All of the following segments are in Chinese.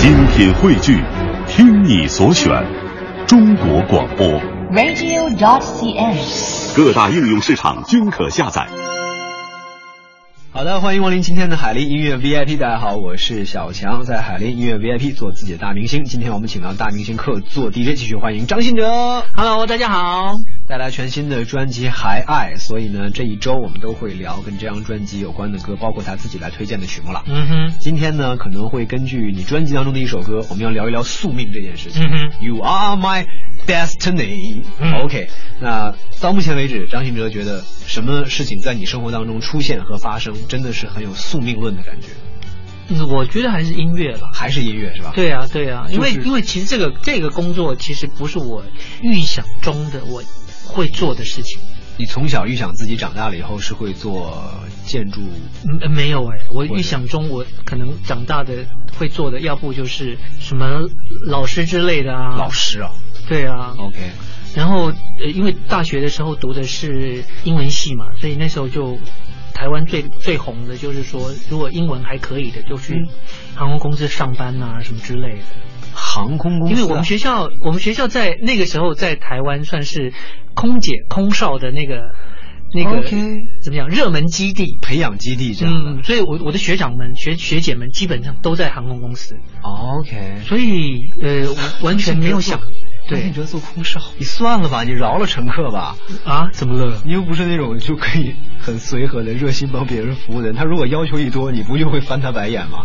精品汇聚，听你所选，中国广播 radio.cn， 各大应用市场均可下载。 好的，欢迎光临今天的海林音乐 VIP。大家好，我是小强，在海林音乐 VIP 做自己的大明星。今天我们请到大明星客座 DJ， 继续欢迎张信哲。 Hello， 大家好。 带来全新的专辑《还爱》，所以呢，这一周我们都会聊跟这张专辑有关的歌，包括他自己来推荐的曲目了。今天呢，可能会根据你专辑当中的一首歌，我们要聊一聊宿命这件事情。You are my destiny。OK， 那到目前为止，张信哲觉得什么事情在你生活当中出现和发生，真的是很有宿命论的感觉？ 我觉得还是音乐吧， 还是音乐是吧？ 对啊，对啊，因为其实这个工作其实不是我预想中的我会做的事情。 你从小预想自己长大了以后是会做建筑？ 没有我预想中我可能长大的会做的，要不就是什么老师之类的啊。 老师啊？对啊。 OK。 然后因为大学的时候读的是英文系嘛，所以那时候就台湾最红的就是说，如果英文还可以的，就去航空公司上班啊什么之类的。 航空公司， 因为我们学校在那个时候在台湾算是空姐空少的那个怎么讲热门基地、 培养基地这样的。 所以我的学长们、学姐们基本上都在航空公司。 OK， 所以我完全没有想。 对，你觉得做空少？你算了吧，你饶了乘客吧。 啊？怎么了？ 你又不是那种就可以很随和的热心帮别人服务的人。他如果要求一多，你不就会翻他白眼吗？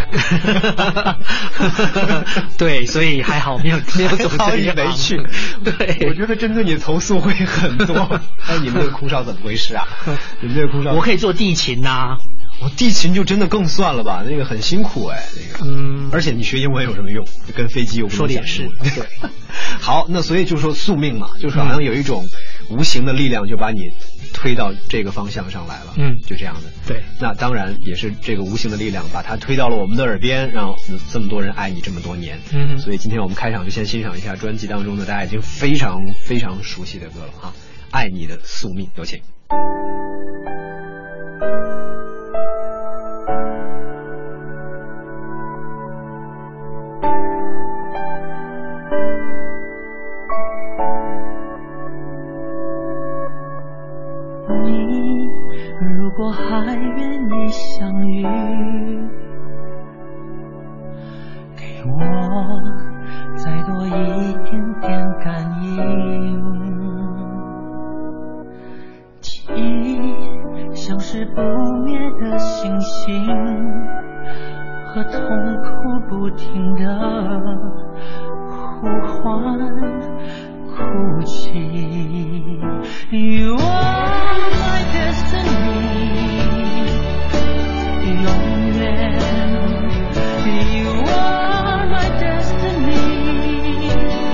对，所以还好没有走这一没去。 对， 我觉得针对你的投诉会很多。哎，你们这个空少怎么回事啊？你们这个空少， 我可以做地勤呐。 地勤就真的更算了吧，那个很辛苦哎，那个。而且你学英文有什么用？跟飞机有说的也是。 对。好，那所以就说宿命嘛，就是好像有一种无形的力量就把你推到这个方向上来了。就这样的。 对。那当然也是这个无形的力量把它推到了我们的耳边，让这么多人爱你这么多年。所以今天我们开场就先欣赏一下专辑当中的大家已经非常非常熟悉的歌了啊，《爱你的宿命》，有请。 如果还愿意相遇，给我再多一点点感应，提消失不灭的星星和痛苦不停的呼唤哭泣。You are my destiny， 永远 You are my destiny，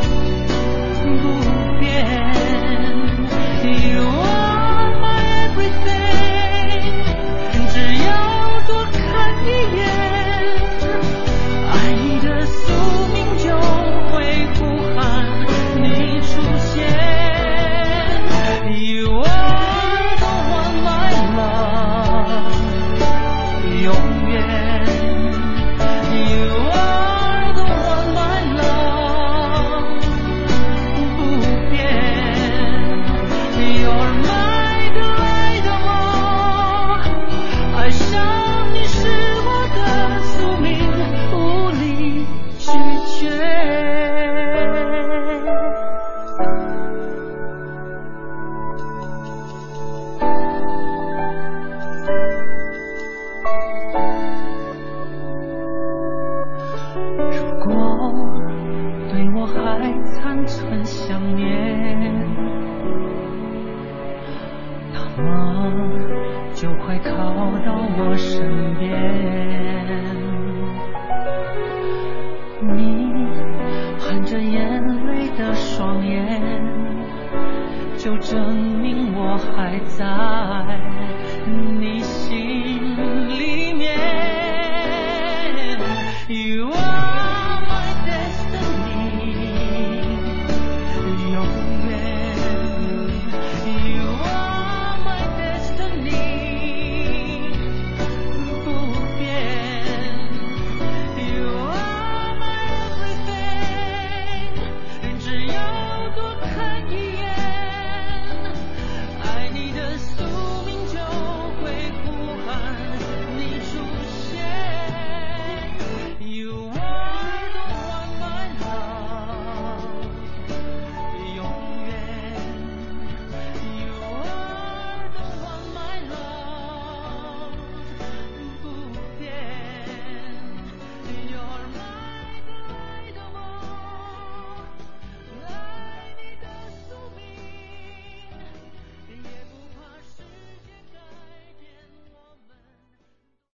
不变 You are my everything， 只要多看一眼，爱你的宿命就会呼喊你出现。You are the one, my love， 永远。You are the one, my love， 不变。You're my delight， 爱上你是我的宿命，无力拒绝。残存想念，那么就快靠到我身边。你含着眼泪的双眼，就证明我还在。